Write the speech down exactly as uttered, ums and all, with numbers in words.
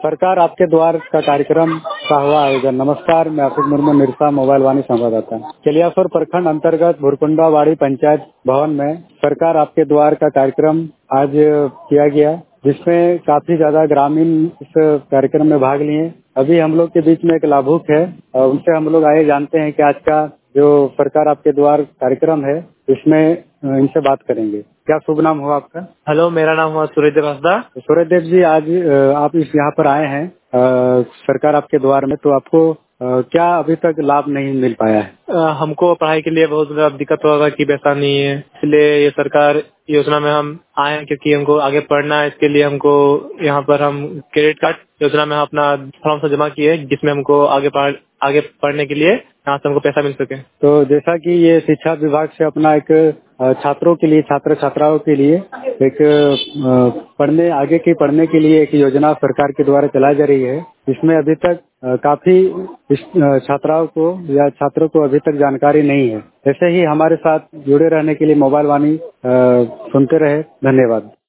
सरकार आपके द्वार का कार्यक्रम का हुआ आयोजन। नमस्कार, मैं आशिक मुर्मू निरसा, मोबाइल वाणी संवाददाता। कलियासोर प्रखंड अंतर्गत भुरकुंडावाड़ी पंचायत भवन में सरकार आपके द्वार का कार्यक्रम आज किया गया, जिसमें काफी ज्यादा ग्रामीण इस कार्यक्रम में भाग लिए। अभी हम लोग के बीच में एक लाभुक है और उनसे हम लोग आए जानते हैं कि आज का जो सरकार आपके द्वार कार्यक्रम है, इसमें इनसे बात करेंगे। क्या शुभ नाम हुआ आपका? हेलो, मेरा नाम हुआ सूर्यदेव हंसदा। सूर्यदेव जी, आज आप इस यहाँ पर आए हैं आ, सरकार आपके द्वार में, तो आपको आ, क्या अभी तक लाभ नहीं मिल पाया है? आ, हमको पढ़ाई के लिए बहुत ज्यादा दिक्कत होगा कि पैसा नहीं है, इसलिए ये सरकार योजना में हम आए हैं क्योंकि हमको आगे पढ़ना है। इसके लिए हमको यहाँ पर हम क्रेडिट कार्ड योजना में अपना फॉर्म से जमा किए, जिसमें हमको आगे पढ़ आगे पढ़ने के लिए यहाँ से हमको पैसा मिल सके। तो जैसा कि ये शिक्षा विभाग से अपना एक छात्रों के लिए, छात्र छात्राओं के लिए एक पढ़ने आगे की पढ़ने के लिए एक योजना सरकार के द्वारा चलाई जा रही है, इसमें अभी तक काफी छात्राओं को या छात्रों को अभी तक जानकारी नहीं है। ऐसे ही हमारे साथ जुड़े रहने के लिए मोबाइल वाणी सुनते रहे। धन्यवाद।